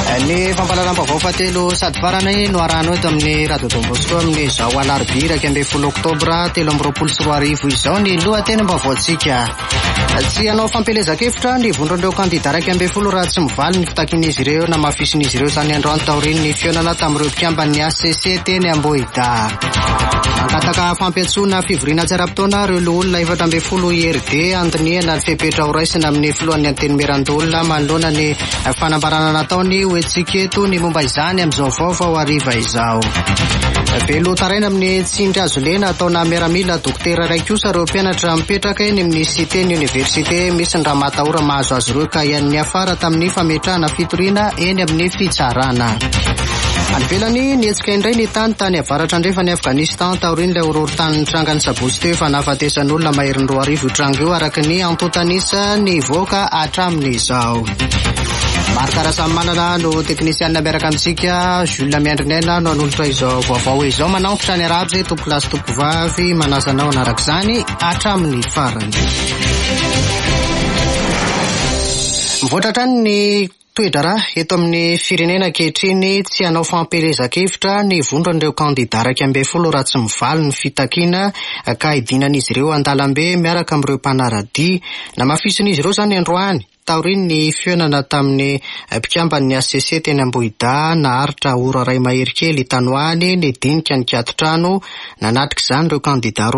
Ny fampalaram-baovao fatelo sady farany no arahana eto amin'ny Radio Don Bosco amin'ny zao alarobia 10 oktobra 2024 izao ny lohatenim-baovaontsika. Tsy hanao fampelezakevitra ny vondron'ireo kandida 10 raha tsy mivaly ny fitakin'izy ireo na mafisin'izy ireo izany androany taorian'ny fionana tamin'ireo mpiamban'ny ACC teny Ambohida. Mankataka fampiatsoana fivoriana tsaram-potoana ireo loholona 14 IRD andiniana ny fepetra ho raisina amin'ny filohan'ny antenimiran-dolona manoloana ny fanambarana nataony hoentsika eto ny momba izany amin'izao vaovao hariva izao. Velo taraina amin'ny tsindry azo lena ataona miaramila dokotera ray kosa ireo mpianatra mipetraka eny amin'ny siteny université misy ny raha matahora mahazo azy ireo ka ian'ny afara tamin'ny fametrahana fitoriana eny amin'ny fitsarana. Anvelany nietsika indray ny tany avaratra andrefa ny Afghanistan taorian'ilay horohorotan'ny trangany sabotsy teo efa nahafatesan'olona maherin'ny 2 arivo trango eo araka ny antotanisa ny voaka hatramin'izao. Maro karazany manana no teknisianina miaraka amintsika Jules Miandrinena no anolotra izao vaovao izao manaotra ny arabzy tompolasy tompovavy manazanao anaraka izany hatramin'ny farany. Mivoatra trany ny toedrara eto amin'ny firenena ankehitriny tsy hanao fampelezakevitra ny vondron'ireo kandida 10 raha tsy mivaly ny fitakiana ka idinan'izy ireo andalambe miaraka amin'ireo mpanaradia na mafisin'izy ireo izany androany. Taorian'ny fionana tamin'ny mpikamban'ny ACC teny Ambohida naharitra ora ray mahery kely tanoany ny dinika ny kiatotrano nanatrika izany ireo kandida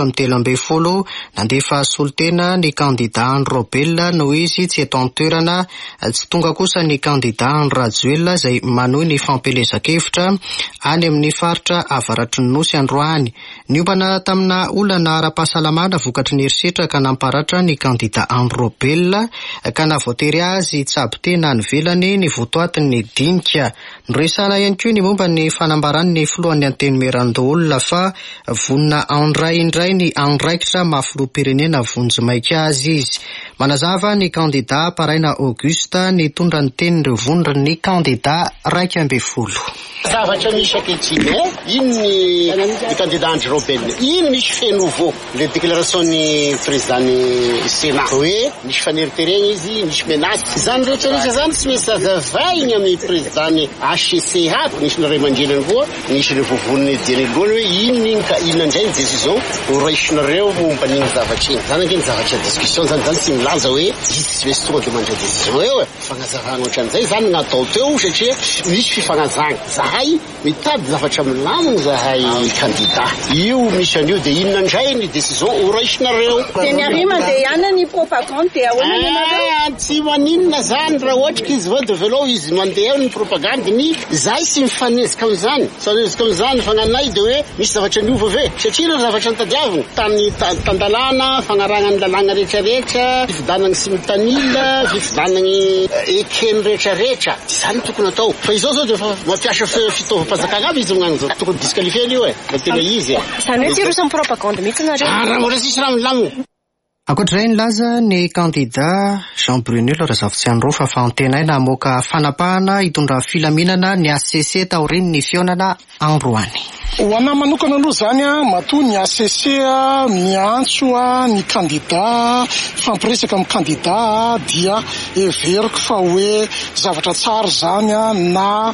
12 nandefa solotena ny kandida Andro Robel no izy tsy eto an-toerana tsy tonga kosa ny kandida Andro Rajoel izay manohy ny fampelezakevitra any amin'ny faritra avaratry ny nosy androany. Niompana tamina olana ara-pahasalamana vokatry ny herisetra ka namparatra ny kandida Andro Robel ka navoatery azy tsabotena ny velany ny votoatin'ny dinika. Noresana ihany koa ny momba ny fanambarany ny filohan'ny antenimiran-dolona fa vonina andray indray ny andraikitra mafiloha-pirenena vonjy maika azy izy. Manazava ny kandida Paraina Augusta ny tondra ny tenin'ireo vondrony ny kandida 12. Zavatra misy ankehitriny ino ny kandida Andro Robel ino misy fenouveau le déclaration'ny président'ny Sénat hoe misy faneritereny izy misy menace zany rehetrarehetra zany tsy misy zazavainy amin'ny présidentny HCC hafa nisy ny ray aman-dreniny koa nisy ny vovoniny diany lohany hoe ino indray ny décision ho raisinareo momba n'iny zavatra iny zany ange ny zavatra discussion zany tsy milaza hoe izy tsy misy tonga de mandray décision eo fagnazavana ohatran'izay zany natao teo satria misy fifagnazana zahay mitady zavatra milamina zahay kandida io misy an'io de inona indray ny décision ho raisinareo de niarima de ihany ny propagande de ahoana tsy maninona zany raha ohatra ka izy vao de velao izy mandeha ny propagande ny zahay sy mifanezika amin'izany mifanezika amin'izany fagnanay de hoe misy zavatra niova ve satria na zavatra nitadiavina tany tandalana fagnarana ny lalàna rehetrarehetra fifidanany simtanila fifidanany ekeny rehetrarehetra zany tokony atao fa izao zao de mampiasa fitaovam-pazakana aby izy magnano zao tokony disqualifier io fa tena izy zany hoe tsy rosan'ny propagande mihitsy nareo raha sisy raha milamina. Ankoatr'izay nilaza ny kandida Jean Brunel Razafitsy Andro fa fantenaina namoaka fanapahana hitondra filaminana ny ACC taorian'ny ny fionana androany. Ho ana manokana aloha zany matoa ny ACC miantso ny kandida fampiresaka amin'ny kandida dia everiko fa hoe zavatra tsara zany na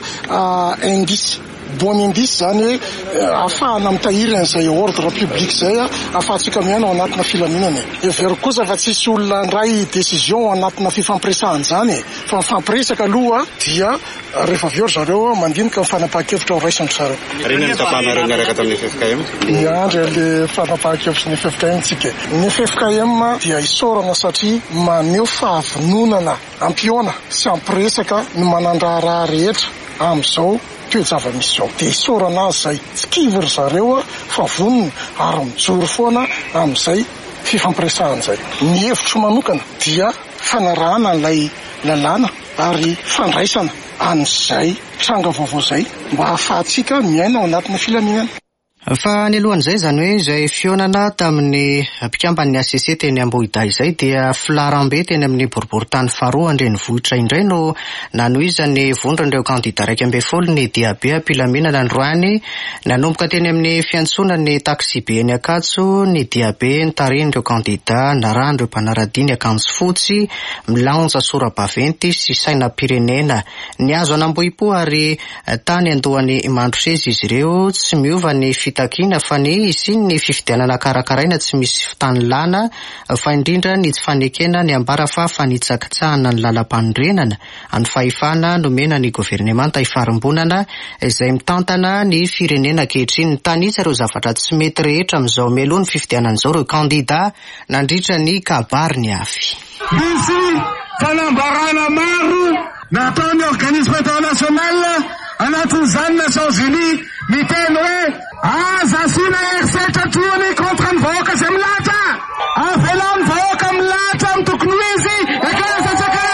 indice bon indice zany hoe afahana mitahiry an'izay ordre public zay afahantsika miaina ao anatina filaminana. Everiko kosa fa tsisy olona ndray décision anatina fifampiresahana zany fa mifampiresaka aloha dia rehefa avy eo zareo mandinika ny fanapahan-kevitra ho raisandry zareo. Reny ny tapahanareo niaraka tamin'ny FFKM? Miandry le fanapahan-kevitra ny FFKM tsika. Ny FFKM dia isorana satria maneho fahavononana ampiona sy ampiresaka ny manandraraha rehetra amin'izao toe-java-misy zao. De isorana azy zay tsy kivy zareo fa vonona ary mijoro foana amin'izay fifampiresahana zay. Ny hevitro manokana dia fanarahana an'ilay lalàna ary fandraisana an'izay tranga vaovao zay mba ahafahantsika miaina ao anatina filaminana. Fa ny alohan'izay zany hoe izay fionana tamin'ny mpikamban'ny ACC teny Ambohidahy izay dia filaram-be teny amin'ny boriboritany faharoa andrenivohitra indray no nanohizany vondron'ireo kandida 12 ny diabe ampilaminana androany nanomboka teny amin'ny fiantsonany taksi be ny Ankatso ny diabe nitaren'ireo kandida naran'ireo mpanaradiny akanjo fotsy milanja sora-baventy sy sainam-pirenena ny azo anambohi-po ary tany andohany Mandroseza izy ireo tsy miova ny takina fa ny isin ny fifidianana karakaraina tsy misy fitanilana fa indrindra ny tsy fanekena ny ambara fa fanitsakitsahana ny lalam-pandrenana any fahefana nomena ny governemanta ifarimbonana izay mitantana ny firenena kehitriny ny tanisa ireo zavatra tsy mety rehetra amin'izao meloha ny fifidianan'izao ireo kandida nandritra ny kabary ny afy. Misy fanambarana maro nataon'ny organisme international anatin'izany Nations Unies miteny hoe aza asina erisetra trony kontra ny vahoaka izay milatra avelany vahoaka milatra amin'ny tokony ho izy ekasatsaka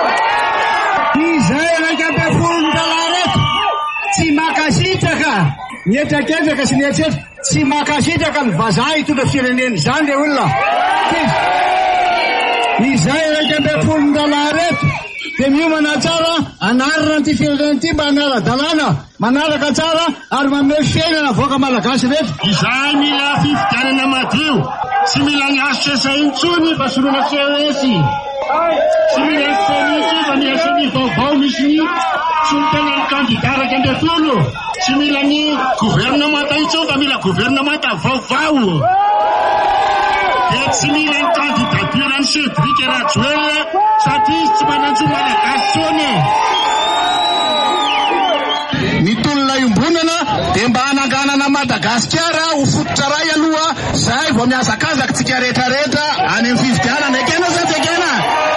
izay raika be folony dalareto tsy makasitraka nietraketraka sy nietreta tsy makasitraka ny vazaha hitondra firenena izany le olona izay raika be folony dalareto dia miomana tsara anarana ty firenena ty mba anara-dalàna manaraka tsara ary manome fiainana voaka malagasy rehetra. Izay mila fifidianana madio sy mila ny HCC intsony fa soroana CES sy mila FNI fa mila seny vaovao misy ny solontenany kandida 12 sy mila ny gouvernemanta intsony fa mila gouvernemanta vaovao dia tsy mila ny candidaturany Cédric Rajoel satria tsy manantso malagasy tsony. Ny tolona iombonana dia mba hananganana Madagasikara ho fototra ray aloha zay vao miazakazaka tsika rehetrarehetra any amin'ny fifidianana ekena sa tsy ekena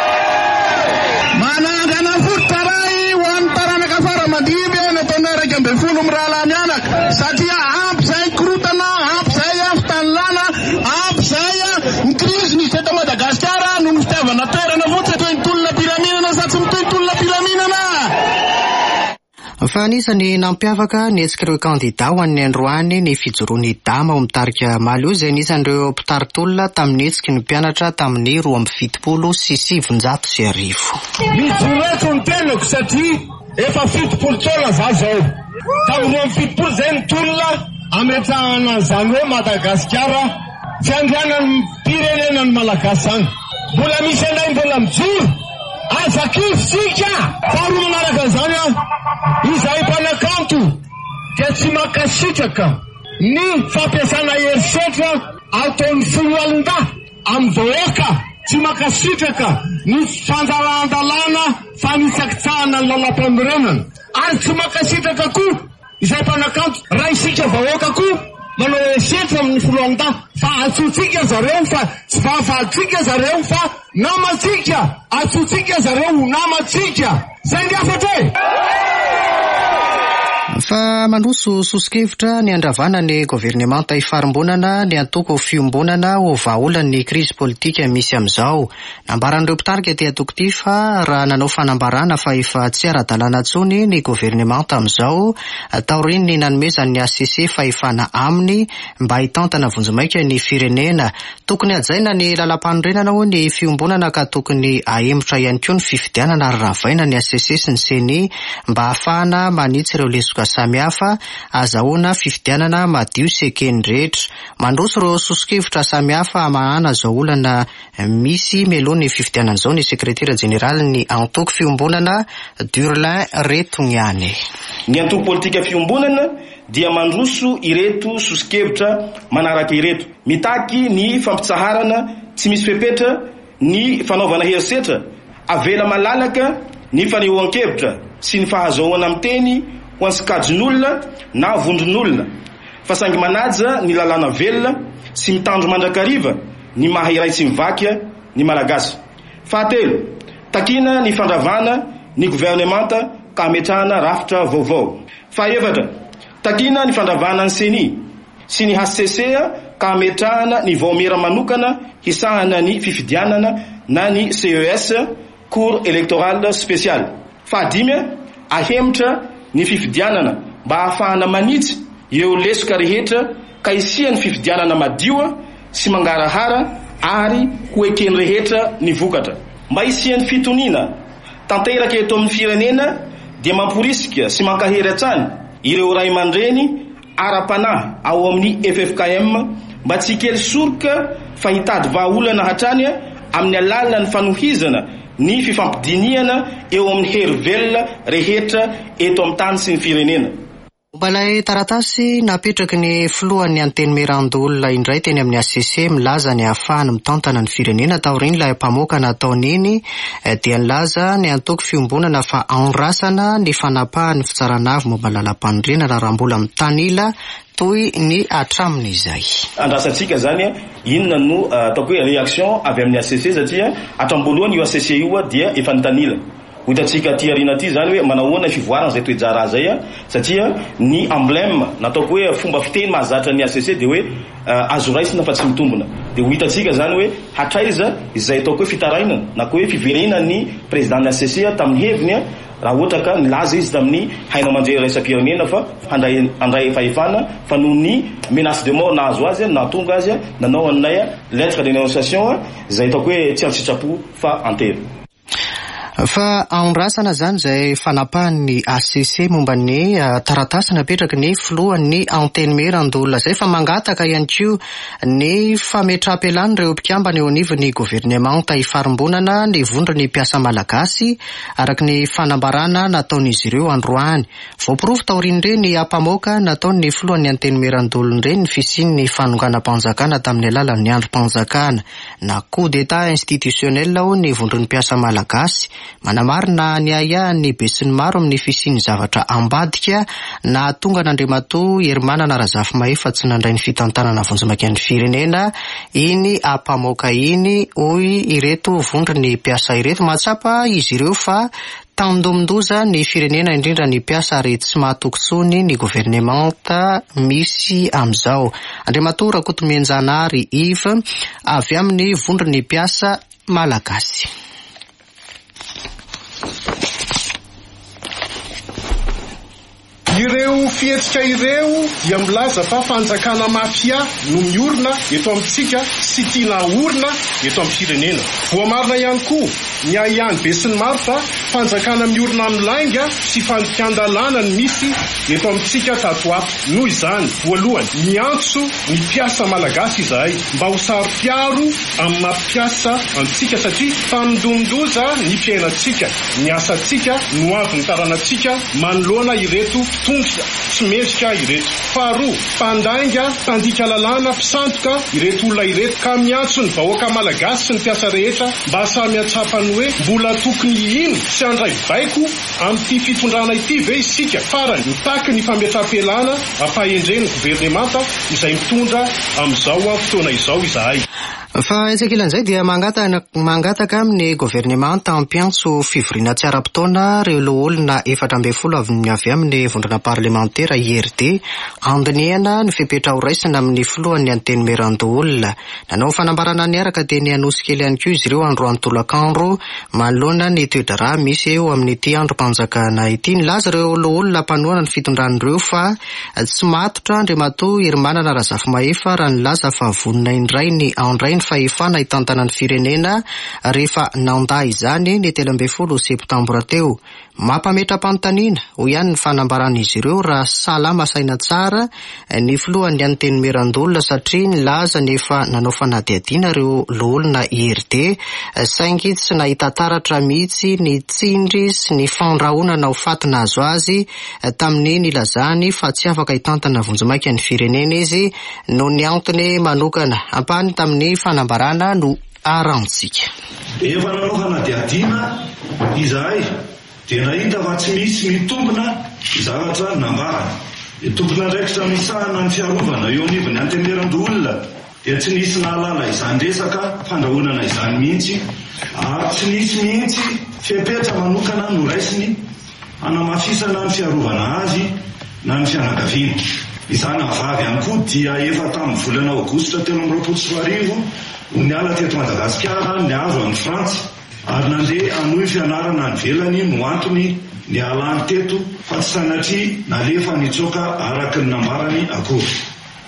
manangana fototra ray ho an'ny taranaka fara-mandimby nataona 12 mirahalahy mianaka satria ampy zay korotana ampy zay fitanilana ampy zay ny crise nisy teto Madagasikara no ny fitiavana toerana fotsy toy ny tolona pilaminana sa tsy mitoy ny tolona pilaminana. Fa anisany nampiavaka ny etsik'ireo kandida ho an'ny androany ny fijoroany dama ao mitarika maly io izay anisan'ireo mpitaritoolona tamin'ny etsiky ny mpianatra tamin'ny 270 sy 700. Mijoreto ny tenako satria efa 70 taona za zao tamin'ny 270 zay ny tolona ametrahana zany hoe Madagasikara fiandrianany pirenenany malagasy any mbola misy anay mbola mijoro azakifitsika faharoa manaraka an'izany izay mpanakanto dia tsy makasitraka ny fampiasana herisetra ataon'ny foloalonda amin'ny vahoaka tsy makasitraka ny fanjarahan-dalàna fanitsakitsahana ny lalam-panorenana ary tsy makasitraka koa izay mpanakanto raha isika vahoaka koa manao herisetra amin'ny foloalonda fa atsotsika zareo fa tsy vahavalitsika zareo fa namatsika atsotsika zareo namatsika zay ny afatra e. Fa mandroso sosikevitra ny andravana ny governemanta ifarimbonana ny antoko fiombonana ho vahaolany krizy politika misy amin'izao. Nambaran'ireo mpitarika ty atoko ty fa raha nanao fanambarana fa efa tsy ara-dalàna tsony ny governemanta amin'izao taoriny nanomezany ny ACC fahefana aminy mba hitantana vonjomaika ny firenena. Tokony ajaina ny lalam-panorenana ho ny fiombonana ka tokony ahemotra ihany koa ny fifidianana ary ravaina ny ACC sy ny CENI mba ahafahana manitsy ireo lesoka samihafa azahoana fifidianana madio sekeny rehetra. Mandroso ireo sosikevitra samihafa amahana zao olana misy meloha ny fifidianan'izao ny sekretera jeneraly ny antoko fiombonana Durlin Retoniany. Ny antoko politika fiombonana dia mandroso ireto sosikevitra manaraka ireto mitaky ny fampitsaharana tsy misy fepetra ny fanaovana herisetra avela malalaka ny fanehoan-kevitra sy ny fahazoana amin'ny teny ho an'ny sikajin'olona na vondron'olona fa sangy manaja ny lalàna velona sy mitandro mandrakariva ny maha iray tsy mivaky ny malagasy. Fahatelo, takina ny fandravana ny governemanta ka ametrahana rafitra vaovao. Fahaefatra, takina ny fandravana ny CENI sy ny HCC ka ametrahana ny vaomera manokana hisahana ny fifidianana na ny CES cour électoral spécial. Fahadimy, ahemotra ny fifidianana mba ahafahana manitsy eo lesoka rehetra ka isiany fifidianana madio sy mangarahara ary ho ekeny rehetra ny vokatra. Mba isiany fitoniana tanteraka eto amin'ny firenena dia mamporisika sy mankahery hatrany ireo ray aman-dreny ara-panahy ao amin'ny FFKM mba tsy kely soroka fa hitady vahaolana hatrany amin'ny alalan'ny fanohizana ny fifampidiniana eo amin'ny herivelona rehetra eto amin'ny tany sy ny firenena. Balay taratasy napetraky ny filohan'ny anteny Merandolona indray teny amin'ny ACC milaza ny ahafahany mitantana ny firenena taoriany ilay mpamoaka nataon'iny dia nilaza ny antoko fiombonana fa anrasana ny fanapahan'ny fitsaranavy momba lalam-pandriana raha mbola mitanila toy ny atramin'izay. Andrasantsika zany inona no ataoko hoe réaction avy amin'ny ACC satria hatramboalohany io ACC io dia efa nitanila. Hitantsika ty arina ty zany hoe manahoana fivoarana zay toejara zay satria ny emblème nataoko hoe fomba fiteny mahazatra ny ACC dia hoe azo raisina fa tsy mitombona. Dia ho hitantsika zany hoe hatraiza izay ataoko hoe fitarainana na koa hoe fiverenana ny président ny ACC tamin'ny heviny raha ohatra ka nilaza izy tamin'ny haino aman-jery raisam-pirenena fa handray fahefana fa noho ny menace de mort nahazo azy nahatonga azy nanao anay lettre de dénonciation izay ataoko hoe tsy antsitrapo fa antery. Fa anrasana zany zay fanapahan'ny ACC momba ny taratasy napetraky ny filohan'ny anteny Merandolona zay fa mangataka ihany koa ny fametrapelan'ny ireo mpikambana eo anivon'ny gouvernemanta hifarimbonana ny vondron'ny mpiasa malagasy araky ny fanambarana nataon'izy ireo androany. Voaporofo taorian'ireny ny ampamoaka nataon'ny filohan'ny anteny Merandolona ireny ny fisian'ny fanonganam-panjakana tamin'ny alalan'ny androm-panjakana na coup d'état institutionnel ao ny vondron'ny mpiasa malagasy. Manamarina ny aya ny besin'ny maro amin'ny fisian'ny zavatra ambadika na tonga n'Andriamatoa Hermanana Razafimahitsy tsy nandray ny fitantanana vonjimaikan'ny firenena iny ampamoaka iny hoy ireto vondron'ny mpiasa ireto mahatsapa izy ireo fa tandomondoza ny firenena indrindra ny mpiasa ary tsy mahatokontsony ny gouvernemanta misy amizao. Andriamatoa Rakotomenjanary Iva avy amin'ny vondron'ny mpiasa malagasy. Ireo fihetsika ireo dia milaza fa fanjakana mafia no miorina eto amintsika sy tiana orina eto amin'ny firenena. Voamarina ihany koa ny ahihany be sy ny maro fa fanjakana miorina amin'ny lainga sy fandikan-dalàna ny misy eto amintsika tato ato. Noho izany, voalohany, miantso ny mpiasa malagasy izahay mba ho saro-piaro amin'ny mampiasa antsika satria famindondoza ny fiainantsika, ny asantsika no avy ny taranantsika manoloana ireto tsy mezika ireto. Faharoa, mpandainga, tandika lalàna, mpisandoka ireto olona ireto ka miantso ny vahoaka malagasy sy ny mpiasa rehetra mba samy atsapany hoe mbola tokony ino sy andray baiko amin'ity fitondrana ity ve isika farany mitaky ny fametram-pelana ampahendren'ny gouvernemanta izay mitondra amin'izao fotoana izao izahay. Fa isankilan'izay dia mangataka amin'ny gouvernemanta ampiantso fivoriana tsy ara-potoana ireo loholona 14 avy amin'ny vondrona parlementaire IRD andiniana ny fepetra ho raisina amin'ny filohan'ny anteny Merandolona. Nanao fanambarana niaraka dia ny anosy kely ihany koa izy ireo androany tolakandro manoloana ny toedrara misy eo amin'ity androm-panjakana ity. Nilaza ireo loholona mpanohana ny fitondran'ireo fa tsy matotra Andriamatoa Hermanana Razafimahitsy raha nilaza fa vonona indray ny andray ny fahefana hitantana ny firenena rehefa nanda izany ny 13 septambra teo. Mampametra-panontaniana ho ihany ny fanambaran'izy ireo raha salama saina tsara ny filohan'ny anteny Merandolona satria nilaza nefa nanao fanadihadiana ireo loholona IRD saingy tsy nahita taratra mihitsy ny tsindry sy ny fandrahonana ho fatina azo azy tamin'ny nilazany fa tsy afaka hitantana vonjimaika ny firenena izy no ny antony manokana ampany tamin'ny fanambarana no arantsika. Efa nanao fanadihadiana izahay dia nahita fa tsy misy mitombona zavatra nambarana. Tompona ndraikitra misahana ny fiarovana eo anivon'ny anteny Merandolona dia tsy nisy nahalala izany resaka fandrahonana izany mihitsy ary tsy nisy mihitsy fepetra manokana no raisiny hanamafisana ny fiarovana azy na ny fianakaviana. Izany avavy ihany koa dia efa tamin'ny volana Aogositra 2024 ny ala teto Madagasikara ny azo any Frantsa ary nandeha anohy fianarana ny velany no antony ny alany teto fa tsy sanatria nalefa nitsoka araky ny nambarany akory.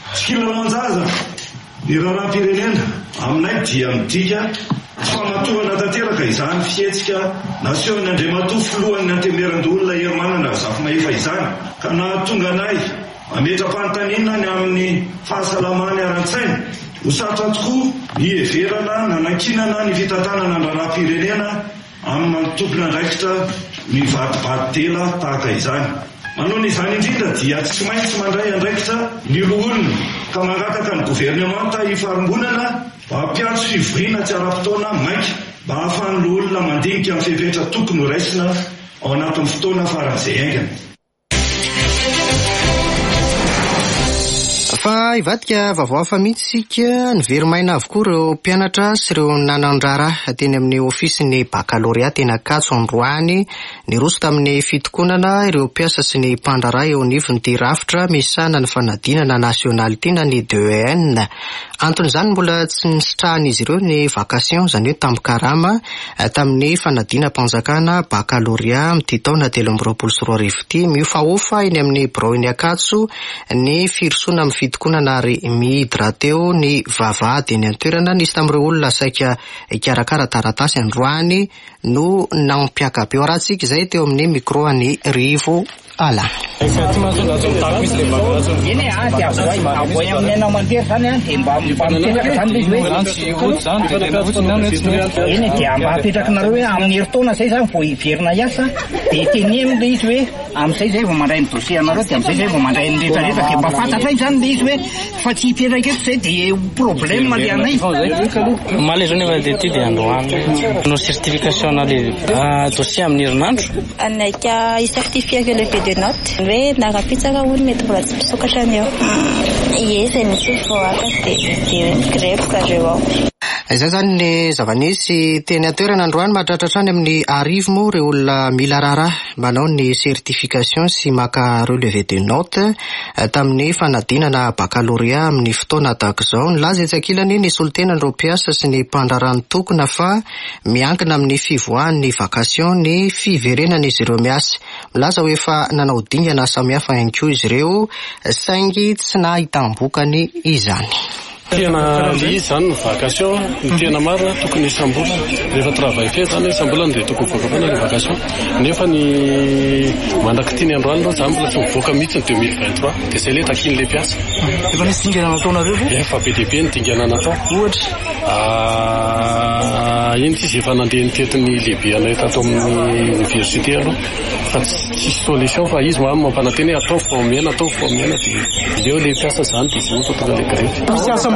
tsy kilalao-njaza ny raharam-pirenena aminay dia midika famatoana tanteraka izany fihetsika nasion ny Andriamatoa filohan'ny antemeran-dolona Hermanana Zafy Mahefa izany ka nahatonga anay ametra-panontaniana ny amin'ny fahasalamany aran-tsaina ho sarotra tokoa ny heverana nanankinana ny fitantanana ny raharam-pirenena amin'ny manotompona andraikitra ny vadibaditela tahaka izany. Manao izany indrindra dia tsy maintsy mandray andraikitra ny loholona ka mangataka ny governemanta hifarombonana mba hampiatso fivoriana tsy ara-potoana maika mba hahafahan'ny loholona mandinika amin'ny fepetra tokony ho raisina ao anatin'ny fotoana faran'izay aingana. Fa ivadika vaovao hafa mihitsika ny verimaina avokoa ireo mpianatra sy ireo nanandrara teny amin'ny ofisin'ny baccalauréat teny Ankatso androany niroso tamin'ny fitokonana ireo mpiasa sy ny mpandrara eo anivon'ity rafitra misana ny fanadinana nationalité na ny DEN. Anton'izany mbola tsy nisitrahan'izy ireo ny vacation izany hoe tambikarama tamin'ny fanadina-mpanjakana baccalauréat amin'ity taona 2024 ity miofahofa eny amin'ny birao eny Ankatso ny firosoana amin'ny fitokonana ary mihidra teo ny vavahady eny an-toerana nisy tamin'ireo olona saika ikarakara taratasy androany no nampiakabeo rahantsika izay teo amin'ny micro any Rivo Ala. Hoe narapitsaka olo mety mbola tsy misokatra ny eo. Ie, zay misy voaka dia grève zareo ao. Izay zany ny zava-nisy teny an-toerana androany mahatratra any amin'ny arivo moa ireo olona mila raharaha manao ny certification sy maka relevé de notes tamin'ny fanadinana baccalauréat amin'ny fotoana tahaka izao. Nilaza etsakilany ny solitena ireo mpiasa sy ny mpandrarany tokona fa miankina amin'ny fivoahan'ny vacation ny fiverenan'izy ireo miasa. Milaza hoe efa nanao dingana samihafa ihany koa izy ireo saingy tsy nahitam-bokany izany. Tena izy zany ny vacation ny tena marina tokony isam-bola rehefa travail fait zany isam-bolana dia tokony voakapana ny vacation nefa ny mandraky tiany androany aloha zany mbola tsy mivoaka mihitsy ny 2023 dia izay le takin'ilay mpiasa. Efa nisy dingana nataonareo ve? Efa be dia be ny dingana natao. Ohatra iny izy efa nandeha ny tetin'ny lehibe anay tato amin'ny université aloha fa tsisy solution fa izy mampananteny atao formena dia ilay mpiasa zany dia zany tonga ilay grève.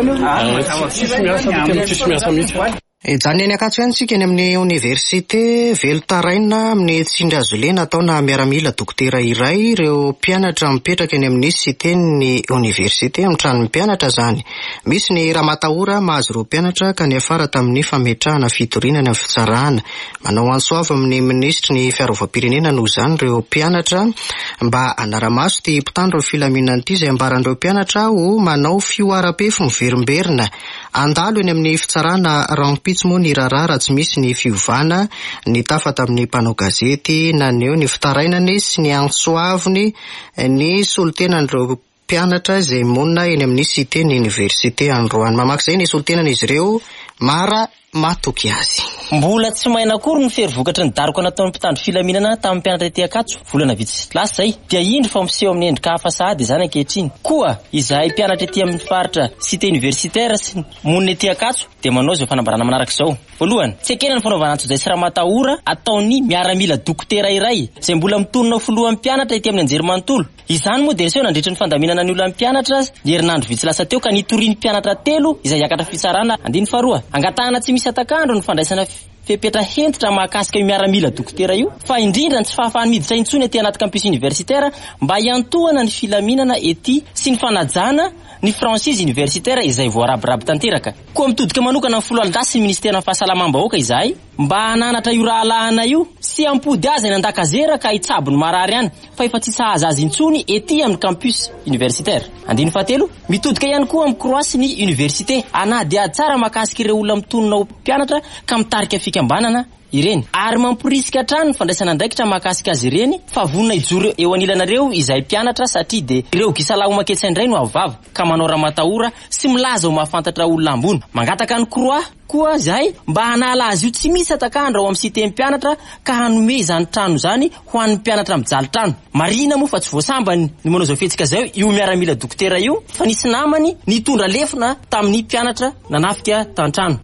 Tsisy miasa mihitsy. Izany eny Ankatso ihany tsika eny amin'ny université velotaraina amin'ny Tsindrazole nataona miaramila dokotera iray ireo mpianatra mipetraka eny amin'ny siten'ny université amin'ny tranon'ny mpianatra zany. Misy ny ramatahora mahazo ireo mpianatra ka ny afara tamin'ny fametrahana fitorinana fitsarana. Manao antsoava amin'ny ministry ny fiarovam-pirenena noho izany ireo mpianatra mba anara-maso ty mpitandro ny filaminana ity izay ambaran'ireo mpianatra ho manao fioaram-pefo miverimberina. Andalo eny amin'ny fitsarana rampitso moa ny raharaha tsy misy ny fiovana ny tafa tamin'ny mpanao gazety naneo ny fitarainany sy ny antsoaviny ny solitenan'ireo mpianatra izay monina eny amin'ny siten'ny université androany. Mamak'izay ny solitenan'izy ireo Mara Matoky azy. Mbola tsy maina akory ny ferivokatra ny dariko nataon'ny mpitandro filaminana tamin'ny mpianatra ety Ankatso volana vitsy lasa zay dia indro fa miseho amin'ny endrika hafa sahady izany ankehitriny. Koa izahay mpianatra ety amin'ny faritra cité universitaire sy monina ety Ankatso dia manao izay fanambarana manaraka izao. Voalohany, tsy ekena ny fanaovana antso izay sy ramatahora ataony miaramila dokotera iray izay mbola mitonona filohan'ny mpianatra ety amin'ny anjerimanontolo. Izany moa dia niseho nandritra ny fandaminana ny olona mpianatra ny herinandro vitsy lasa teo ka nitoriany mpianatra telo izay hiakatra fitsarana andiny faharoa. Angatahana tsy misy atakandro ny fandraisana fepetra hentitra mahakasika miaramila dokotera io fa indrindra tsy fahafahany miditra intsony ety anaty campus universitaire mba hiantohana ny filaminana ety sy ny fanajana ny franchise universitaire izay voarabiraby tanteraka. Koa mitodika manokana amin'ny foloalintasy ny ministera ny fahasalamam-bahoaka izahay mba hananatra io rahalahana io sy ampody azy any andakazera ka hitsabo ny marary any fa efa tsy sahaza azy intsony ety amin'ny campus universitaire. Andiny fahatelo, mitodika ihany koa amin'ny croasy ny université anady ady tsara mahakasika ireo olona mitonona mpianatra ka mitarika fikambanana ireny ary mamporisika hatrany fandraisana andraikitra mahakasika azy ireny fa vonona ijoro eo anilanareo izay mpianatra satria de ireo gisalaho maketsy indray no avava ka manao ramatahora sy milaza ho mahafantatra olona ambony mangataka ny kroa koa zay mba hanala azy io tsy misy atakandra ao amin'ny siteny mpianatra ka hanome izany trano zany ho an'ny mpianatra mijaly trano marina moa fa tsy voasambany ny manao zao fihetsika zay io miaramila dokotera io fa nisy namany nitondra lefina tamin'ny mpianatra nanafika tan-trano.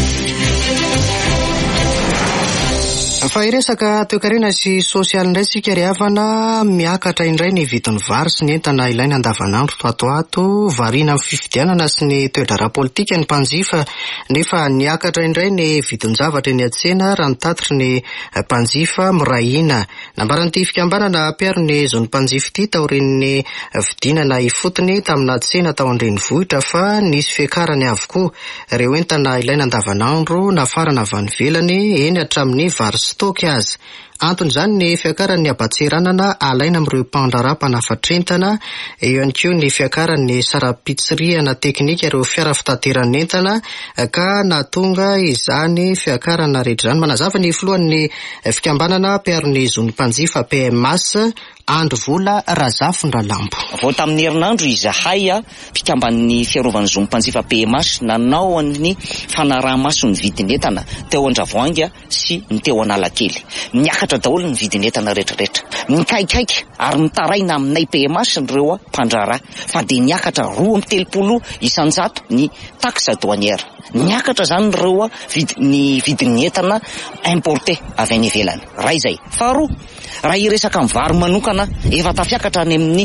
Fa iresaka toekarena sy sosialy indray sika ry havana miakatra indray ny vidin'ny vary sy ny entana ilaina andavanandro toatoato variana amin'ny fifidianana sy ny toedrara politika ny mpanjifa nefa niakatra indray ny vidin'ny zavatra eny an-tsena raha nitatitry ny mpanjifa mirahina nambaran'ity fikambanana ampiaro ny zony mpanjifa ity taorian'ny vidinana ifotony tamina tsena tao an-drenivohitra fa nisy fiakarany avokoa ireo entana ilaina andavanandro nafarana avy any ivelany eny hatramin'ny vary stoky azy. Antony zany ny fiakaran'ny abatseranana alaina amin'ireo mpandrara mpanafatrentana, eo ihany koa ny fiakaran'ny sarapitsiriana teknika ireo fiara fitateran'entana ka natonga izany fiakarana rehetra izany. Manazava ny filohan'ny fikambanana mpiaro-ny zony mpanjifa PMS Andro Vola Razafindralambo. Vao tamin'ny herinandro izahay mpikamban'ny fiarovany zony mpanjifa PMS nanao ny fanaraha-maso ny vidin'entana teo Andravoahangy sy ny teo Analakely. Niakatra daholo ny vidin'entana rehetrarehetra. Mikaikaiky ary mitaraina aminay PMS ireo mpandrara fa de niakatra 2.30 isanjato ny taxe douanière. Niakatra zany ireo ny vidin'entana importé avy any ivelany. Raha izay. Faharoa, raha iresaka amin'ny vary manokana efa tafiakatra any amin'ny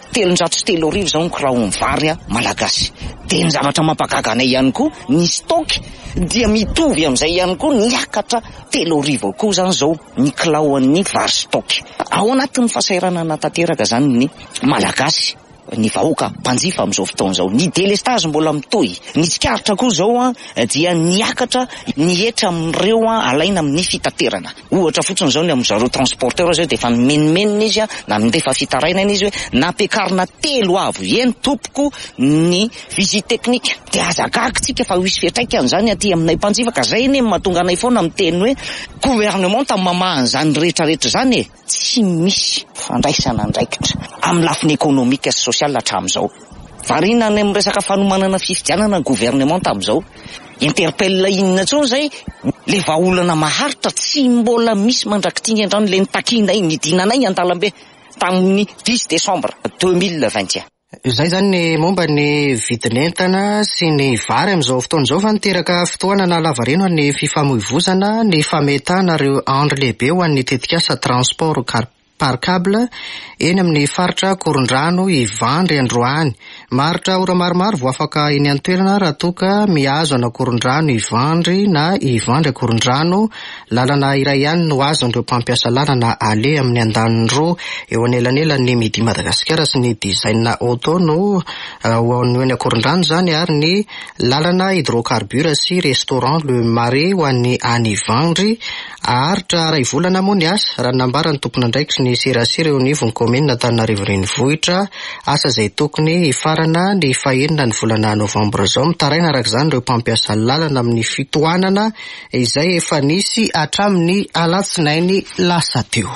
330 zao ny kiraon'ny vary malagasy. De ny zavatra mampagaga anay ihany koa ny stock dia mitovy amin'izay ihany koa niakatra 300 koa zany zao ny kilaon'ny vary stock. Ao anatin'ny fahasairana natanteraka zany ny malagasy ny vahoaka mpanjifa amin'izao fotoana zao. Ny délestage mbola mitohy. Ny tsikaritra koa zao dia niakatra nietra amin'ireo alaina amin'ny fitaterana. Ohatra fotsiny zao ny amin'izareo transporteur zao de efa menimenina izy na mindefa fitaraina izy hoe nampiakarina 3 avo eny tompoko ny visite technique. De azakakitsika fa hisy fiatraikany zany aty aminay mpanjifa ka zay eny mahatonga anay foana miteny hoe gouvernement tamamahan zany rehetrarehetra zany tsy misy fandraisana andraikitra amin'ny lafiny économique sy social hatramin'izao. Varina any amin'ny resaka fanomanana fifidianana gouvernement tamin'izao. Interpelle inona tsony zay le vahaolana maharitra tsy mbola misy mandrakitinga andrano le nitakinay nidinanay Antalambe tamin'ny 10 décembre 2021. Zay zany ny momba ny vidin'entana sy ny vary amin'izao fotoana izao fa niteraka fotoana na lavareno ny fifamoivoizana ny fametana ireo andro lehibe ho an'ny tetikasa transport par câble eny amin'ny faritra Korondrano Ivandry Androany. Maritra ora maromaro vao afaka eny an-toerana raha toka mihazo ana Korondrano Ivandry na Ivandry Korondrano. Lalana iray ihany no azon'ireo mpampiasa lalana ale amin'ny andanindro eo anelanelan'ny midi Madagasikara sy ny design auto no ho any Korondrano zany ary ny lalana hydrocarbure sy restaurant Le Marais ho an'ny any Ivandry. Aharitra ray volana moa ny asa raha nambarany tompon'andraikitry ny serasera eo anivon'ny komina Antananarivo renivohitra, asa izay tokony hifarana ny 9 ny volana novambra zao. Mitaraina araka izany ireo mpampiasa lalana amin'ny fitohanana izay efa nisy hatramin'ny alatsinainy lasa teo.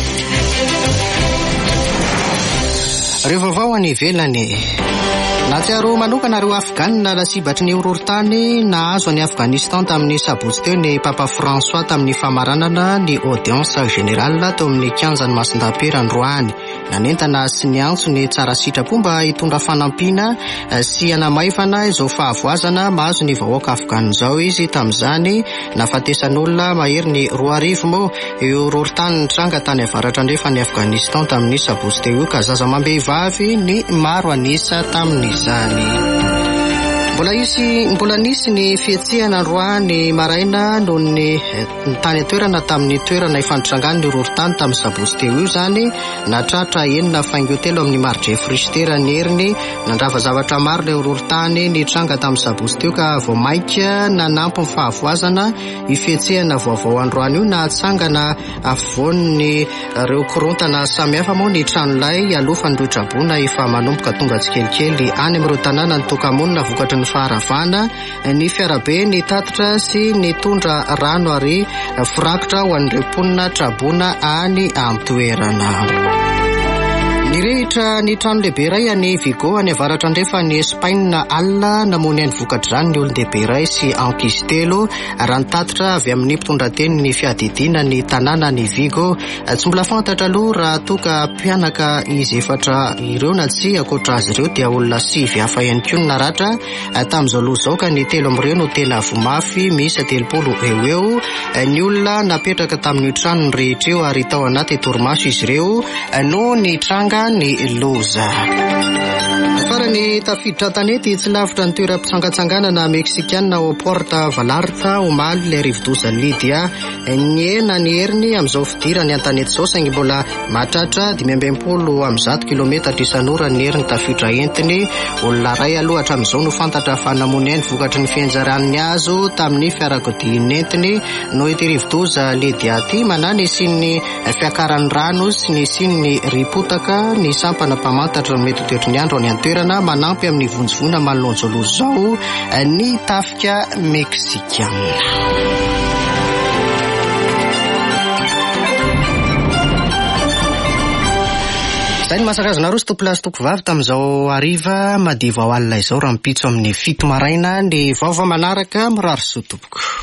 Rehefa vao any ivelany natsiaro manokana ireo Afgana lasibatry ny horohorontany nahazo any Afghanistan tamin'ny sabotsy teo ny Papa François tamin'ny famaranana ny audience générale teo amin'ny kianjan'ny Masindapera Androany. Nanentana sy ny antso ny tsara sitrapo mba hitondra fanampiana sy hanamaivana izao fahavoazana mahazo ny vahoaka Afgana izao izy tamin'izany nafatesan'olona mahery ny 2,000 moa eo horohorontany nitranga tany avaratra andrefa ny Afghanistan tamin'ny sabotsy teo io ka zaza mambehivavy ny maro anisa tamin'izany. Mbola nisy ny fietsehana Androany maraina noho ny tany atoerana tamin'ny toerana ifandritrangan'ny horohorontany tamin'ny sabotsy teo io zany natratra enina faingo telo amin'ny marge fristera ny heriny nandrava zavatra maro le horohorontany nitranga tamin'ny sabotsy teo ka vao maika nanampy ny fahavoazana ifetsehana vaovao Androany io nahatsangana afovoan'ny ireo korontana samihafa moa ny tranolay alofan'ny roitrabona efa manomboka tonga tsikelikely any amin'ireo tanàna ny tokamonina vokatry ny ny faharavana, ny fiarabe, ny tatitra sy ny tondra rano ary firakotra ho an'ireo mponina trabona any amin'ny toerana. Nirehitra ny trano lehibe iray any Vigo any avaratra andrefa ny Espaina alina namony any vokadrany ny olon-dehibe iray sy ankizy telo raha ny tatitra avy amin'ny mpitondrateny ny fiadidiana ny tanàna ny Vigo. Tsy mbola fantatra aloha raha toka mpianaka izy efatra ireo na tsy akoatra azy ireo dia olona 7 hafa ihany koa ny naratra. Tamin'izao aloha izao ka ny 3 amin'ireo no tena vomafy, misy 30 eo ny olona napetraka tamin'ny trano ny rehetra eo ary tao anaty torimaso izy ireo no ny tranga ny loza. Farany tafiditra tanety tsy lavitra ny toeram-pitsangatsanganana Meksikana ao Porta Vallarta omaly ilay rivodoza Lydia. Ny ena ny heriny amin'izao fidirany an-tanety izao saingy mbola mahatratra 560 kilometatra isan'ora ny heriny tafiditra entiny. Olona ray aloha hatramin'izao no fantatra fa namony ny vokatry ny fianjaran'ny azo tamin'ny fiarakodia entiny no ity rivodoza Lydia ity manany sin'ny fiakaran'ny rano sy ny sin'ny ripotaka ny sampana mpamantatra mety toetriny ny andro any an-toerana manampy amin'ny vonjovona malonjolozo zao ny tafika Meksikana. Zay ny masakazana roa sy tompolasy toko vavy tamin'izao hariva madiva ao alina izao raha mipitso amin'ny 7 maraina ny vaovao manaraka mirary soa tompoko.